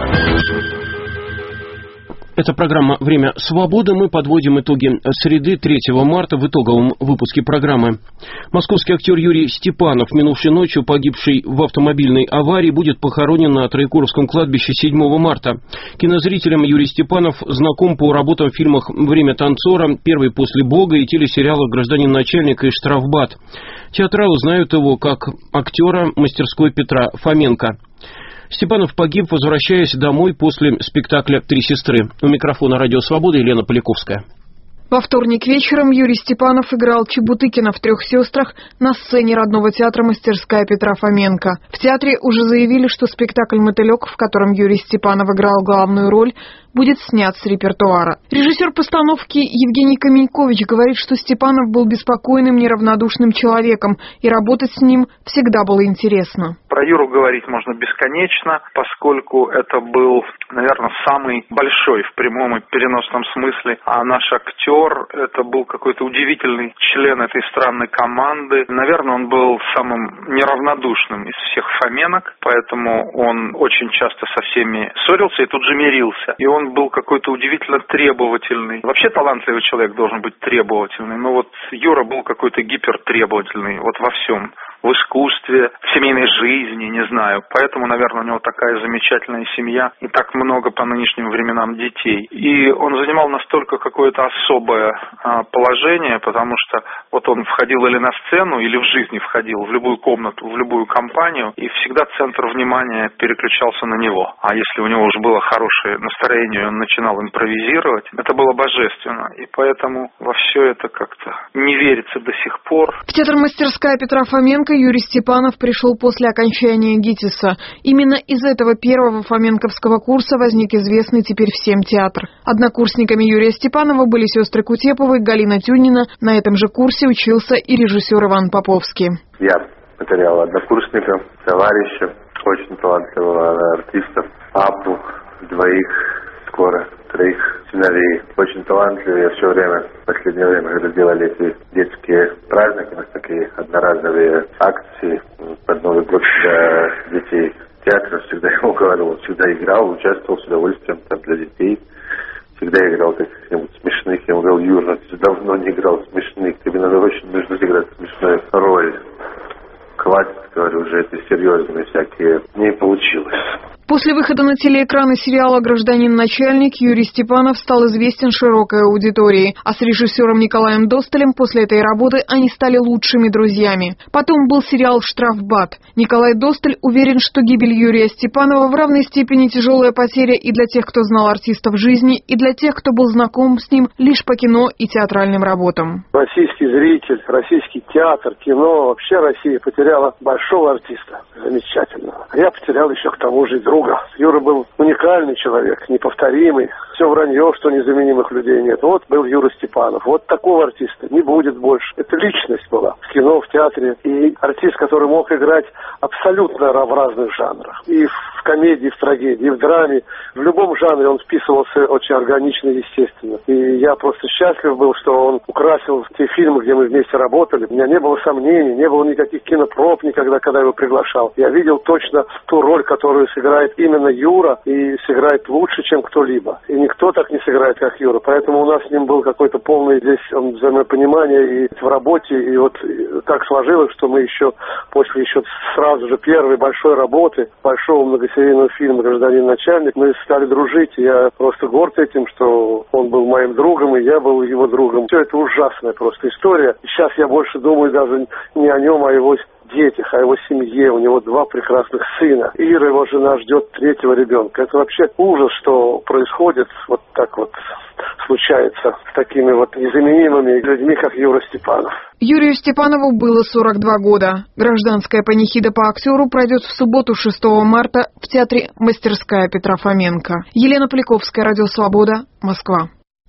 Это программа «Время свободы». Мы подводим итоги среды, третьего марта, в итоговом выпуске программы. Московский актер Юрий Степанов, минувшей ночью погибший в автомобильной аварии, будет похоронен на Троекуровском кладбище седьмого марта. Кинозрителям Юрий Степанов знаком по работам в фильмах «Время танцора», «Первый после Бога» и телесериалах «Гражданин начальника» и «Штрафбат». Театралы знают его как актера мастерской Петра Фоменко. Степанов погиб, возвращаясь домой после спектакля «Три сестры». У микрофона «Радио Свобода» Елена Поляковская. Во вторник вечером Юрий Степанов играл Чебутыкина в «Трех сестрах» на сцене родного театра «Мастерская» Петра Фоменко. В театре уже заявили, что спектакль «Мотылек», в котором Юрий Степанов играл главную роль, будет снят с репертуара. Режиссер постановки Евгений Каменькович говорит, что Степанов был беспокойным, неравнодушным человеком, и работать с ним всегда было интересно. Про Юру говорить можно бесконечно, поскольку это был, наверное, самый большой в прямом и переносном смысле. А наш актер, это был какой-то удивительный член этой странной команды. Наверное, он был самым неравнодушным из всех Фоменок, поэтому он очень часто со всеми ссорился и тут же мирился. И он был какой-то удивительно требовательный. Вообще талантливый человек должен быть требовательный, но вот Юра был какой-то гипертребовательный вот во всем. В искусстве, в семейной жизни, не знаю. Поэтому, наверное, у него такая замечательная семья и так много по нынешним временам детей. И он занимал настолько какое-то особое а, положение, потому что вот он входил или на сцену, или в жизни входил, в любую комнату, в любую компанию, и всегда центр внимания переключался на него. А если у него уже было хорошее настроение, он начинал импровизировать, это было божественно. И поэтому во все это как-то не верится до сих пор. В театр «Мастерская» Петра Фоменко Юрий Степанов пришел после окончания ГИТИСа. Именно из этого первого фоменковского курса возник известный теперь всем театр. Однокурсниками Юрия Степанова были сестры Кутеповы, Галина Тюнина. На этом же курсе учился и режиссер Иван Поповский. Я потерял однокурсника, товарища, очень талантливого артиста, папу, двоих, скоро троих сыновей. Очень талантливые. Все время, в последнее время, когда делали эти детские праздники, у нас такие одноразовые акции под Новый год для детей. Театр всегда ему говорил, он всегда играл, участвовал с удовольствием там для детей. Всегда играл каких-нибудь смешных. Я ему говорил: Юра, ты давно не играл смешных, тебе надо очень нужно сыграть смешную роль. Хватит, говорю, уже это серьезные всякие. Не получилось. После выхода на телеэкраны сериала «Гражданин-начальник» Юрий Степанов стал известен широкой аудитории, а с режиссером Николаем Досталем после этой работы они стали лучшими друзьями. Потом был сериал «Штрафбат». Николай Досталь уверен, что гибель Юрия Степанова в равной степени тяжелая потеря и для тех, кто знал артиста в жизни, и для тех, кто был знаком с ним лишь по кино и театральным работам. Российский зритель, российский театр, кино, вообще Россия потеряла большого артиста, замечательного. Я потерял еще к тому же друга. Юра был уникальный человек, неповторимый. Все вранье, что незаменимых людей нет. Вот был Юра Степанов. Вот такого артиста не будет больше. Это личность была в кино, в театре. И артист, который мог играть абсолютно в разных жанрах. И в комедии, в трагедии, и в драме. В любом жанре он вписывался очень органично и естественно. И я просто счастлив был, что он украсил те фильмы, где мы вместе работали. У меня не было сомнений, не было никаких кинопроб никогда, когда я его приглашал. Я видел точно ту роль, которую сыграет именно Юра, и сыграет лучше, чем кто-либо. И никто так не сыграет, как Юра. Поэтому у нас с ним был какой-то полный здесь взаимопонимание и в работе. И вот так сложилось, что мы еще после еще сразу же первой большой работы, большого многосерийного фильма «Гражданин-начальник», мы стали дружить. И я просто горд этим, что он был моим другом, и я был его другом. Все это ужасная просто история. И сейчас я больше думаю даже не о нем, а о его детях, о его семье. У него два прекрасных сына. Ира, его жена, ждет третьего ребенка. Это вообще ужас, что происходит вот так вот, случается с такими вот незаменимыми людьми, как Юра Степанов. Юрию Степанову было сорок два года. Гражданская панихида по актеру пройдет в субботу шестого марта в театре «Мастерская» Петра Фоменко. Елена Поляковская, Радио Свобода, Москва.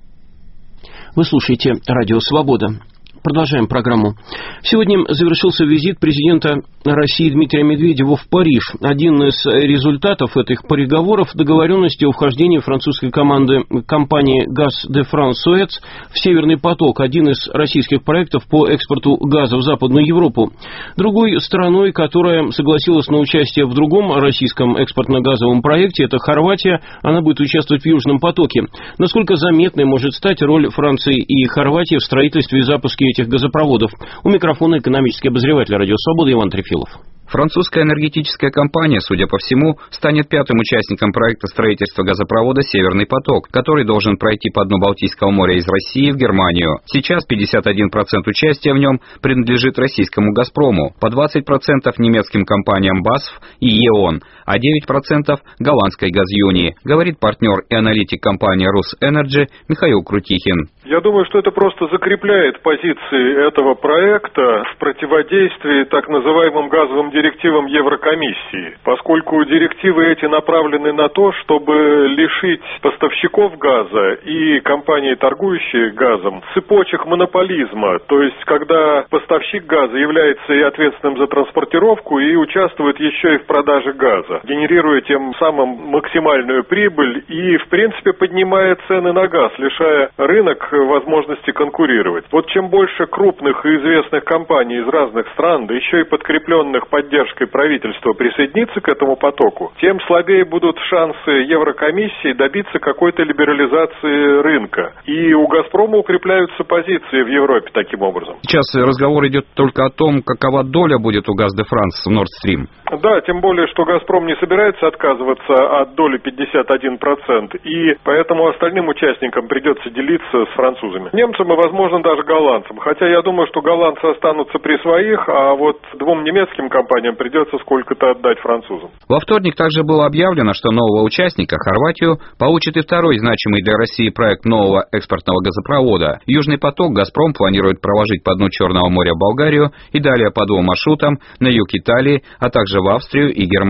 Вы слушаете Радио Свобода. Продолжаем программу. Сегодня завершился визит президента России Дмитрия Медведева в Париж. Один из результатов этих переговоров – договоренности о вхождении французской команды компании «Газ де Франс Суэц» в «Северный поток», один из российских проектов по экспорту газа в Западную Европу. Другой стороной, которая согласилась на участие в другом российском экспортно-газовом проекте, это Хорватия. Она будет участвовать в «Южном потоке». Насколько заметной может стать роль Франции и Хорватии в строительстве и запуске этих газопроводов? У микрофона экономический обозреватель «Радио Свобода» Иван Трефилов. Французская энергетическая компания, судя по всему, станет пятым участником проекта строительства газопровода «Северный поток», который должен пройти по дну Балтийского моря из России в Германию. Сейчас пятьдесят один процент участия в нем принадлежит российскому «Газпрому», по двадцать процентов немецким компаниям «Басф» и «Е.Он», а девять процентов голландской «Газюнии», говорит партнер и аналитик компании «Русэнерджи» Михаил Крутихин. Я думаю, что это просто закрепляет позиции этого проекта в противодействии так называемым газовым директивам Еврокомиссии, поскольку директивы эти направлены на то, чтобы лишить поставщиков газа и компании, торгующие газом, цепочек монополизма, то есть когда поставщик газа является и ответственным за транспортировку и участвует еще и в продаже газа, генерируя тем самым максимальную прибыль и, в принципе, поднимая цены на газ, лишая рынок возможности конкурировать. Вот чем больше крупных и известных компаний из разных стран, да еще и подкрепленных поддержкой правительства присоединиться к этому потоку, тем слабее будут шансы Еврокомиссии добиться какой-то либерализации рынка. И у «Газпрома» укрепляются позиции в Европе таким образом. Сейчас разговор идет только о том, какова доля будет у «Газ де Франс» в Nord Stream. Да, тем более, что «Газпром» не собирается отказываться от доли пятьдесят один процент, и поэтому остальным участникам придется делиться с французами. Немцам и, возможно, даже голландцам. Хотя я думаю, что голландцы останутся при своих, а вот двум немецким компаниям придется сколько-то отдать французам. Во вторник также было объявлено, что нового участника, Хорватию, получит и второй значимый для России проект нового экспортного газопровода. «Южный поток» «Газпром» планирует проложить по дну Черного моря в Болгарию и далее по двум маршрутам на юг Италии, а также в Австрию и Германию.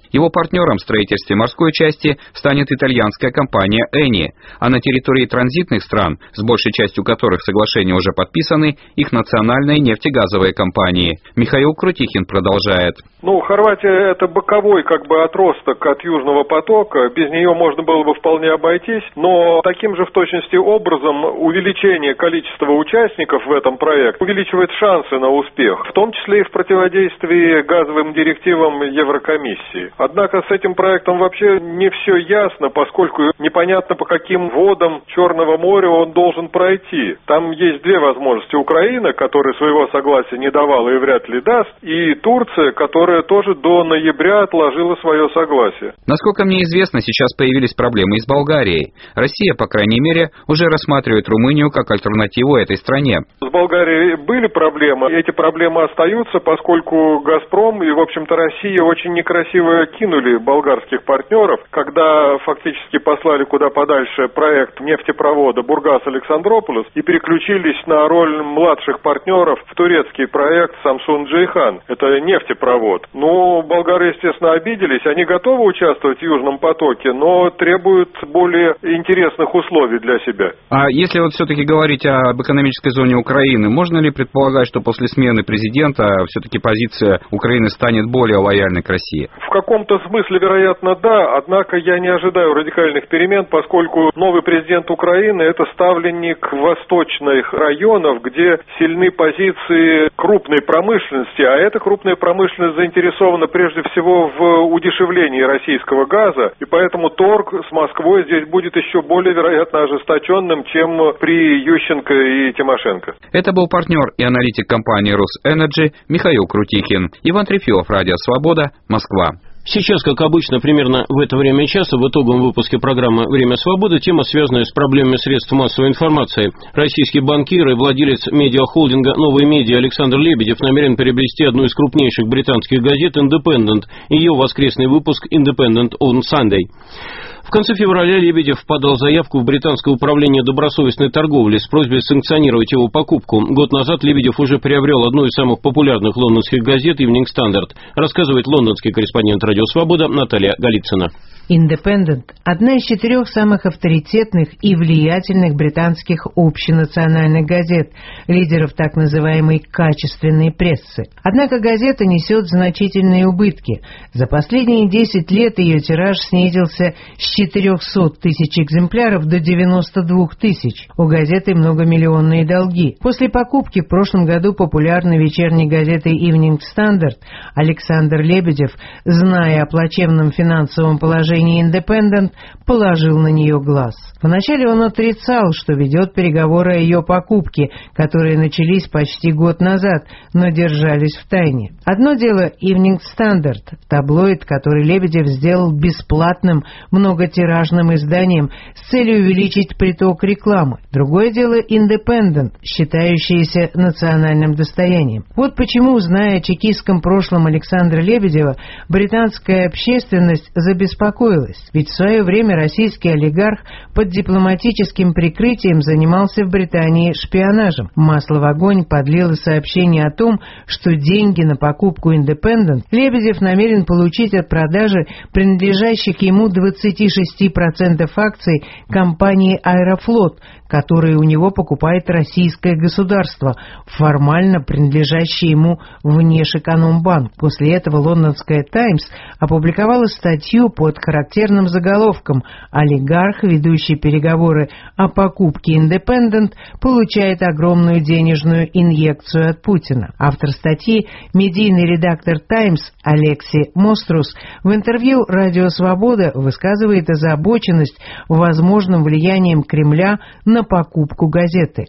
Его партнером в строительстве морской части станет итальянская компания «Эни», а на территории транзитных стран, с большей частью которых соглашения уже подписаны, их национальные нефтегазовые компании. Михаил Крутихин продолжает. Ну, Хорватия — это боковой как бы отросток от Южного потока, без нее можно было бы вполне обойтись, но таким же в точности образом увеличение количества участников в этом проекте увеличивает шансы на успех, в том числе и в противодействии газовым директивам Еврокомиссии. Однако с этим проектом вообще не все ясно, поскольку непонятно, по каким водам Черного моря он должен пройти. Там есть две возможности: Украина, которая своего согласия не давала и вряд ли даст, и Турция, которая тоже до ноября отложила свое согласие. Насколько мне известно, сейчас появились проблемы и с Болгарией. Россия, по крайней мере, уже рассматривает Румынию как альтернативу этой стране. С Болгарией были проблемы. Эти проблемы остаются, поскольку «Газпром» и, в общем-то, Россия очень некрасиво кинули болгарских партнеров, когда фактически послали куда подальше проект нефтепровода Бургас-Александрополис и переключились на роль младших партнеров в турецкий проект Самсун-Джейхан. Это нефтепровод. Ну, болгары, естественно, обиделись. Они готовы участвовать в Южном потоке, но требуют более интересных условий для себя. А если вот все-таки говорить об экономической зоне Украины, можно ли предполагать, что после смены президента все-таки позиция Украины станет более лояльной к России? В каком-то смысле, вероятно, да. Однако я не ожидаю радикальных перемен, поскольку новый президент Украины — это ставленник восточных районов, где сильны позиции крупной промышленности, а эта крупная промышленность заинтересована прежде всего в удешевлении российского газа, и поэтому торг с Москвой здесь будет еще более, вероятно, ожесточенным, чем при Ющенко и Тимошенко. Это был партнер и аналитик компании «Росэнерджи» Михаил Крутихин. Иван Трефилов, Радио Свобода, Москва. Сейчас, как обычно, примерно в это время часа в итоговом выпуске программы «Время свободы» тема, связанная с проблемами средств массовой информации. Российский банкир и владелец медиахолдинга «Новые медиа» Александр Лебедев намерен приобрести одну из крупнейших британских газет «Индепендент», ее воскресный выпуск «Independent on Sunday». В конце февраля Лебедев подал заявку в британское управление добросовестной торговли с просьбой санкционировать его покупку. Год назад Лебедев уже приобрел одну из самых популярных лондонских газет «Evening Standard», рассказывает лондонский корреспондент «Радио Свобода» Наталья Голицына. «Индепендент» – одна из четырех самых авторитетных и влиятельных британских общенациональных газет, лидеров так называемой качественной прессы. Однако газета несет значительные убытки. За последние десять лет ее тираж снизился с четырехсот тысяч экземпляров до девяноста двух тысяч. У газеты многомиллионные долги. После покупки в прошлом году популярной вечерней газеты Evening Standard Александр Лебедев, зная о плачевном финансовом положении Independent, положил на нее глаз. Вначале он отрицал, что ведет переговоры о ее покупке, которые начались почти год назад, но держались в тайне. Одно дело Evening Standard, таблоид, который Лебедев сделал бесплатным многотиражным изданием с целью увеличить приток рекламы. Другое дело Independent, считающееся национальным достоянием. Вот почему, зная о чекистском прошлом Александра Лебедева, британская общественность забеспокоилась. Ведь в свое время российский олигарх под дипломатическим прикрытием занимался в Британии шпионажем. Масло в огонь подлило сообщение о том, что деньги на покупку Independent Лебедев намерен получить от продажи принадлежащих ему двадцати шести процентов акций компании «Аэрофлот», которые у него покупает российское государство, формально принадлежащее ему Внешэкономбанк. После этого лондонская «Таймс» опубликовала статью под характерным заголовком «Олигарх, ведущий переговоры о покупке Independent, получает огромную денежную инъекцию от Путина». Автор статьи, медийный редактор «Таймс» Алексей Мострус, в интервью «Радио Свобода» высказывает озабоченность возможным влиянием Кремля на покупку газеты.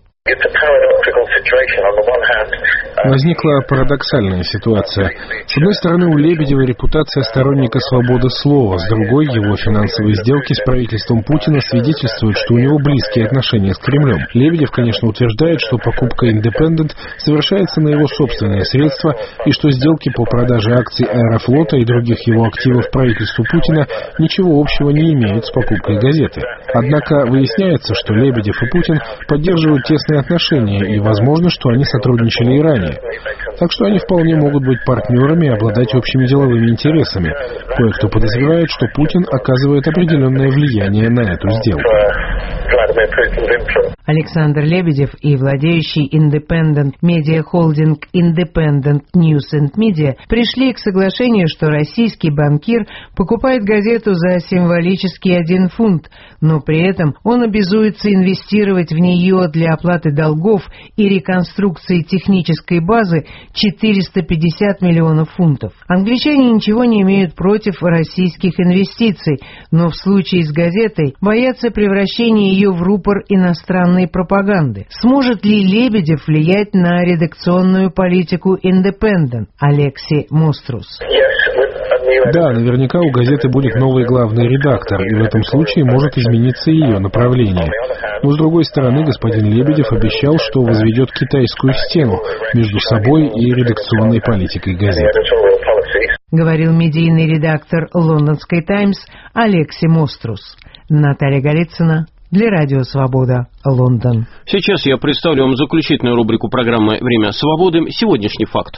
Возникла парадоксальная ситуация. С одной стороны, у Лебедева репутация сторонника свободы слова, с другой, его финансовые сделки с правительством Путина свидетельствуют, что у него близкие отношения с Кремлем. Лебедев, конечно, утверждает, что покупка Independent совершается на его собственные средства и что сделки по продаже акций Аэрофлота и других его активов правительству Путина ничего общего не имеют с покупкой газеты. Однако выясняется, что Лебедев и Путин поддерживают тесные отношения, и возможно, что они сотрудничали и ранее. Так что они вполне могут быть партнерами и обладать общими деловыми интересами. Кое-кто подозревает, что Путин оказывает определенное влияние на эту сделку. Александр Лебедев и владеющий Independent Media Holding Independent News and Media пришли к соглашению, что российский банкир покупает газету за символический один фунт, но при этом он обязуется инвестировать в нее для оплаты долгов и реконструкции технической базы четыреста пятьдесят миллионов фунтов. Англичане ничего не имеют против российских инвестиций, но в случае с газетой боятся превращения ее в рупор иностранной пропаганды. Сможет ли Лебедев влиять на редакционную политику Independent? Алексей Мострус. Да, наверняка у газеты будет новый главный редактор, и в этом случае может измениться ее направление. Но, с другой стороны, господин Лебедев обещал, что возведет китайскую стену между собой и редакционной политикой газеты. Говорил медийный редактор лондонской «Таймс» Алексей Мострус. Наталья Голицына для Радио Свобода, Лондон. Сейчас я представлю вам заключительную рубрику программы «Время свободы». Сегодняшний факт.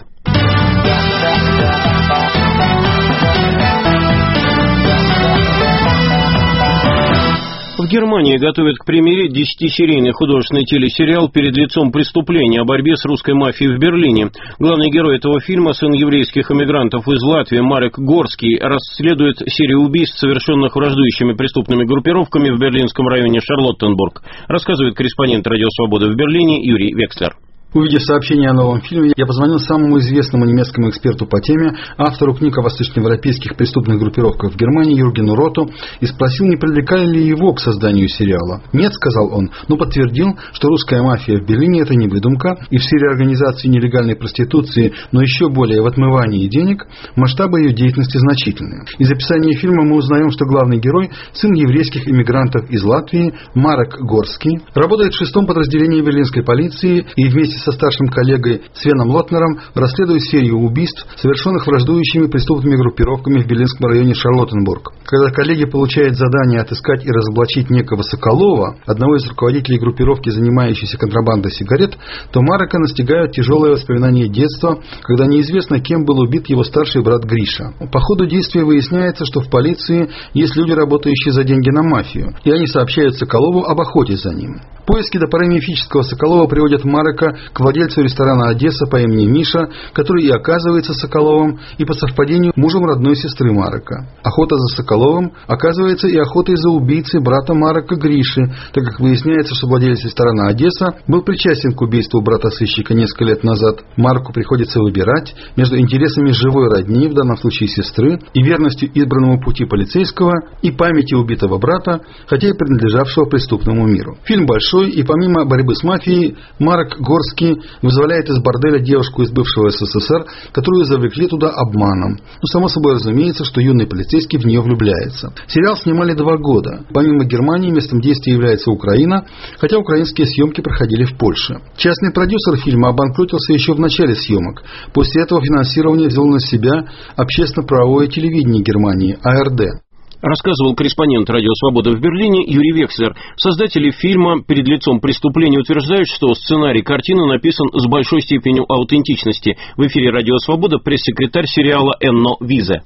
В Германии готовят к премьере десятисерийный художественный телесериал «Перед лицом преступления» о борьбе с русской мафией в Берлине. Главный герой этого фильма, сын еврейских эмигрантов из Латвии Марек Горский, расследует серию убийств, совершенных враждующими преступными группировками в берлинском районе Шарлоттенбург. Рассказывает корреспондент «Радио Свобода» в Берлине Юрий Векслер. Увидев сообщение о новом фильме, я позвонил самому известному немецкому эксперту по теме, автору книг о восточноевропейских преступных группировках в Германии Юргену Роту, и спросил, не привлекали ли его к созданию сериала. «Нет», — сказал он, но подтвердил, что русская мафия в Берлине — это не выдумка, и в сфере организации нелегальной проституции, но еще более в отмывании денег, масштабы ее деятельности значительны. Из описания фильма мы узнаем, что главный герой — сын еврейских иммигрантов из Латвии Марек Горский, работает в шестом подразделении берлинской полиции и вместе с со старшим коллегой Свеном Лотнером расследует серию убийств, совершенных враждующими преступными группировками в берлинском районе Шарлоттенбург. Когда коллеги получают задание отыскать и разоблачить некого Соколова, одного из руководителей группировки, занимающейся контрабандой сигарет, то Марека настигают тяжелые воспоминания детства, когда неизвестно, кем был убит его старший брат Гриша. По ходу действия выясняется, что в полиции есть люди, работающие за деньги на мафию, и они сообщают Соколову об охоте за ним. Поиски до поры мифического Соколова приводят Марека к владельцу ресторана «Одесса» по имени Миша, который и оказывается Соколовым, и по совпадению мужем родной сестры Марека. Охота за Соколовым оказывается и охотой за убийцей брата Марека Гриши, так как выясняется, что владелец ресторана «Одесса» был причастен к убийству брата-сыщика несколько лет назад. Марку приходится выбирать между интересами живой родни, в данном случае сестры, и верностью избранному пути полицейского, и памяти убитого брата, хотя и принадлежавшего преступному миру. Фильм большой, и помимо борьбы с мафией, Марек Горский вызволяет из борделя девушку из бывшего СССР, которую завлекли туда обманом. Но само собой разумеется, что юный полицейский в нее влюбляется. Сериал снимали два года. Помимо Германии, местом действия является Украина, хотя украинские съемки проходили в Польше. Частный продюсер фильма обанкротился еще в начале съемок. После этого финансирование взял на себя общественно-правовое телевидение Германии, А Р Д. Рассказывал корреспондент «Радио Свобода» в Берлине Юрий Векслер. Создатели фильма «Перед лицом преступления» утверждают, что сценарий картины написан с большой степенью аутентичности. В эфире «Радио Свобода» пресс-секретарь сериала Энно Визе.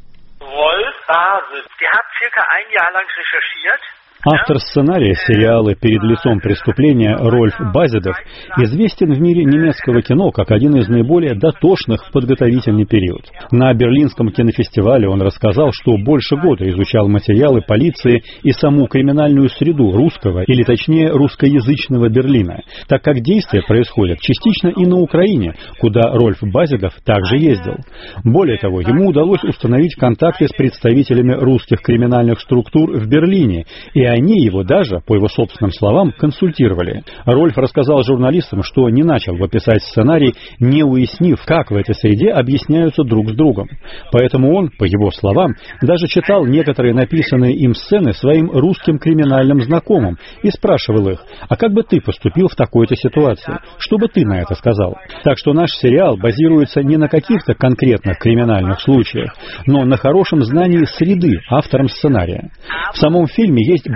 Автор сценария сериала «Перед лицом преступления» Рольф Базедов известен в мире немецкого кино как один из наиболее дотошных в подготовительный период. На Берлинском кинофестивале он рассказал, что больше года изучал материалы полиции и саму криминальную среду русского, или точнее русскоязычного Берлина, так как действия происходят частично и на Украине, куда Рольф Базедов также ездил. Более того, ему удалось установить контакты с представителями русских криминальных структур в Берлине, и они его даже, по его собственным словам, консультировали. Рольф рассказал журналистам, что не начал бы писать сценарий, не уяснив, как в этой среде объясняются друг с другом. Поэтому он, по его словам, даже читал некоторые написанные им сцены своим русским криминальным знакомым и спрашивал их: «А как бы ты поступил в такой-то ситуации? Что бы ты на это сказал?» Так что наш сериал базируется не на каких-то конкретных криминальных случаях, но на хорошем знании среды автором сценария. В самом фильме есть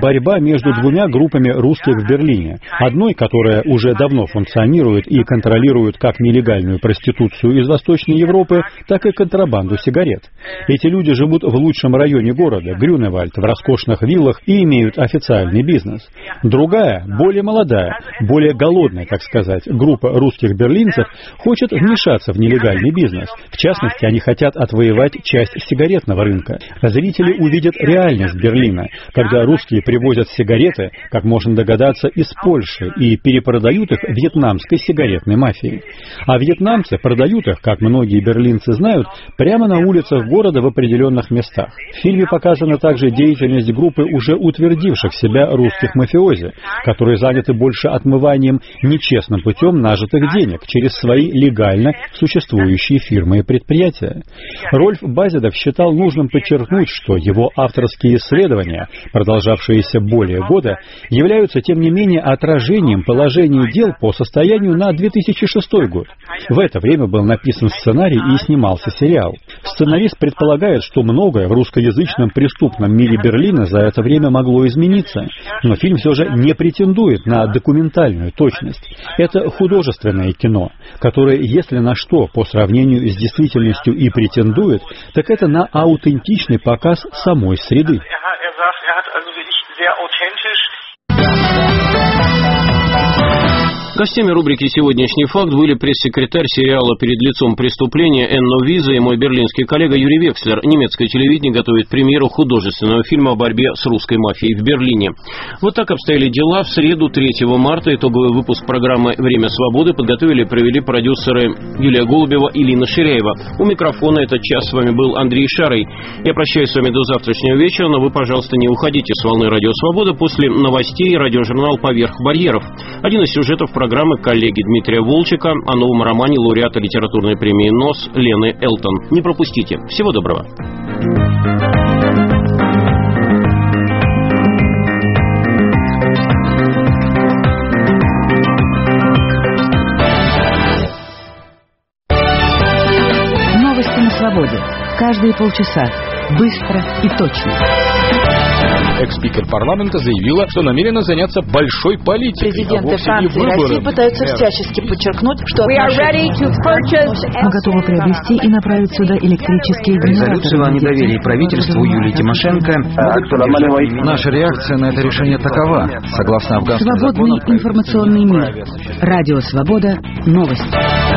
борьба между двумя группами русских в Берлине. Одной, которая уже давно функционирует и контролирует как нелегальную проституцию из Восточной Европы, так и контрабанду сигарет. Эти люди живут в лучшем районе города, Грюневальд, в роскошных виллах и имеют официальный бизнес. Другая, более молодая, более голодная, так сказать, группа русских берлинцев хочет вмешаться в нелегальный бизнес. В частности, они хотят отвоевать часть сигаретного рынка. Зрители увидят реальность Берлина, когда русские привозят сигареты, как можно догадаться, из Польши и перепродают их вьетнамской сигаретной мафии. А вьетнамцы продают их, как многие берлинцы знают, прямо на улицах города в определенных местах. В фильме показана также деятельность группы уже утвердивших себя русских мафиози, которые заняты больше отмыванием нечестным путем нажитых денег через свои легально существующие фирмы и предприятия. Рольф Базедов считал нужным подчеркнуть, что его авторские исследования, продолжавшиеся более года, являются, тем не менее, отражением положения дел по состоянию на две тысячи шестой год. В это время был написан сценарий и снимался сериал. Сценарист предполагает, что многое в русскоязычном преступном мире Берлина за это время могло измениться, но фильм все же не претендует на документальную точность. Это художественное кино, которое, если на что по сравнению с действительностью и претендует, так это на аутентичный показ самой среды. Гостями рубрики «Сегодняшний факт» были пресс-секретарь сериала «Перед лицом преступления» Энно Виза и мой берлинский коллега Юрий Векслер. Немецкое телевидение готовит премьеру художественного фильма о борьбе с русской мафией в Берлине. Вот так обстояли дела. В среду, третьего марта, итоговый выпуск программы «Время свободы» подготовили и провели продюсеры Юлия Голубева и Лина Ширяева. У микрофона этот час с вами был Андрей Шарый. Я прощаюсь с вами до завтрашнего вечера, но вы, пожалуйста, не уходите с волны «Радио Свобода». После новостей радиожурнал «Поверх барьеров». Один из сюжетов программы коллеги Дмитрия Волчика о новом романе лауреата литературной премии НОС Лены Элтон. Не пропустите. Всего доброго. Новости на свободе. Каждые полчаса. Быстро и точно. Экс-спикер парламента заявила, что намерена заняться большой политикой. Президенты Франции и России пытаются всячески подчеркнуть, что мы готовы приобрести и направить сюда электрические генераторы. Резолюцию о недоверии правительству Юлии Тимошенко. Наша реакция на это решение такова. Согласно афганскому закону... Свободный информационный мир. Радио Свобода. Новости.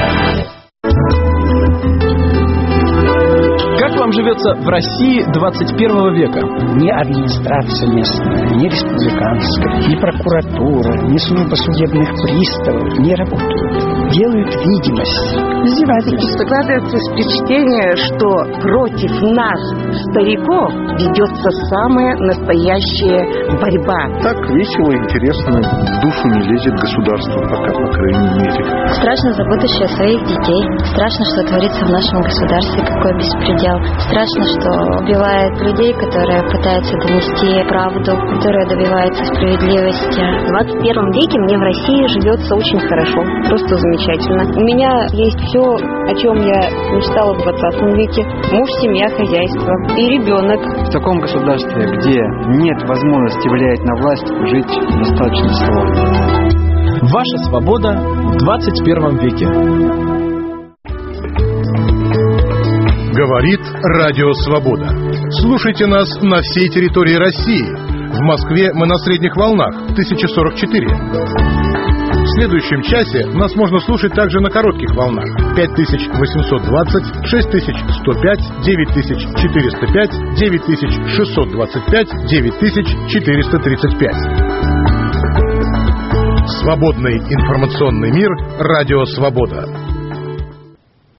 Как вам живется в России двадцать первого века? Ни администрация местная, ни республиканская, ни прокуратура, ни служба судебных приставов не работают. Делают видимость. Издевательство. Складывается впечатление, что против нас, стариков, ведется самая настоящая борьба. Так весело, интересно. В душу не лезет государство пока, по крайней мере. Страшно за будущее своих детей. Страшно, что творится в нашем государстве, какой беспредел. Страшно, что убивают людей, которые пытаются донести правду, которые добиваются справедливости. В двадцать первом веке мне в России живется очень хорошо, просто замечательно. У меня есть все, о чем я мечтала в двадцатом веке. Муж, семья, хозяйство и ребенок. В таком государстве, где нет возможности влиять на власть, жить достаточно сложно. Ваша свобода в двадцать первом веке. Говорит Радио Свобода. Слушайте нас на всей территории России. В Москве мы на средних волнах тысяча сорок четыре. В следующем часе нас можно слушать также на коротких волнах пять тысяч восемьсот двадцать, шесть тысяч сто пять, девять тысяч четыреста пять, девять тысяч шестьсот двадцать пять, девять тысяч четыреста тридцать пять. Свободный информационный мир. Радио Свобода.